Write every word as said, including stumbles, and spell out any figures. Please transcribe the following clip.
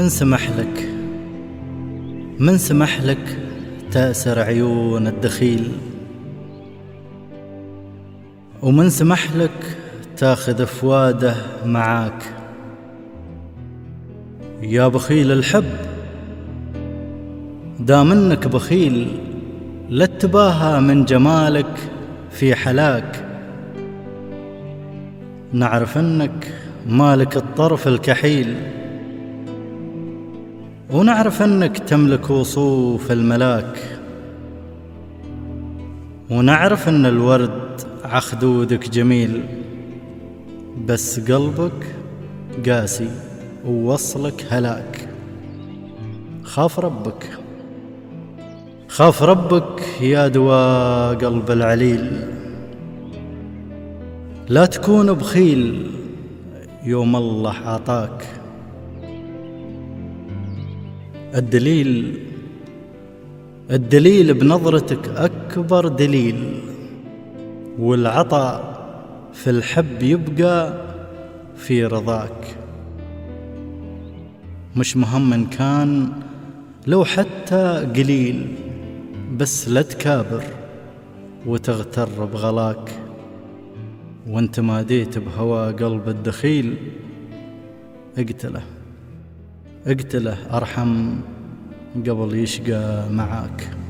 من سمح لك من سمح لك تأسر عيون الدخيل، ومن سمح لك تاخذ فواده معاك؟ يا بخيل الحب، دام انك بخيل لا تباهى من جمالك في حلاك. نعرف انك مالك الطرف الكحيل، ونعرف انك تملك وصوف الملاك، ونعرف ان الورد عخدودك جميل، بس قلبك قاسي ووصلك هلاك. خاف ربك خاف ربك يا دواء قلب العليل، لا تكون بخيل يوم الله عطاك. الدليل الدليل بنظرتك أكبر دليل، والعطاء في الحب يبقى في رضاك. مش مهم إن كان لو حتى قليل، بس لا تكابر وتغتر بغلاك. وانت ما ديت بهوى قلب الدخيل، اقتله اقتله أرحم قبل يشقى معاك.